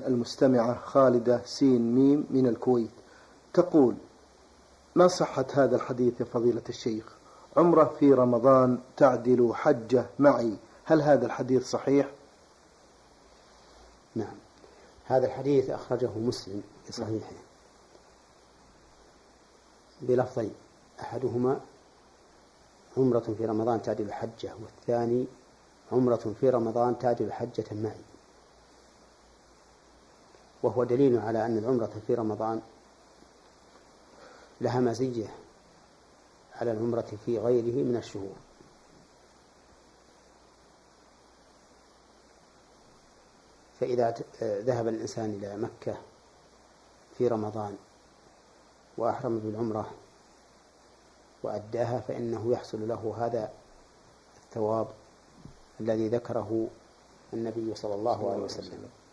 المستمعة خالدة سين ميم من الكويت، تقول: ما صحة هذا الحديث يا فضيلة الشيخ؟ عمرة في رمضان تعدل حجة معي، هل هذا الحديث صحيح؟ نعم، هذا الحديث أخرجه مسلم في صحيحه بلفظين: أحدهما عمرة في رمضان تعدل حجة، والثاني عمرة في رمضان تعدل حجة معي. وهو دليل على أن العمرة في رمضان لها مزية على العمرة في غيره من الشهور. فإذا ذهب الإنسان إلى مكة في رمضان وأحرم بالعمرة وأداها فإنه يحصل له هذا الثواب الذي ذكره النبي صلى الله عليه وسلم.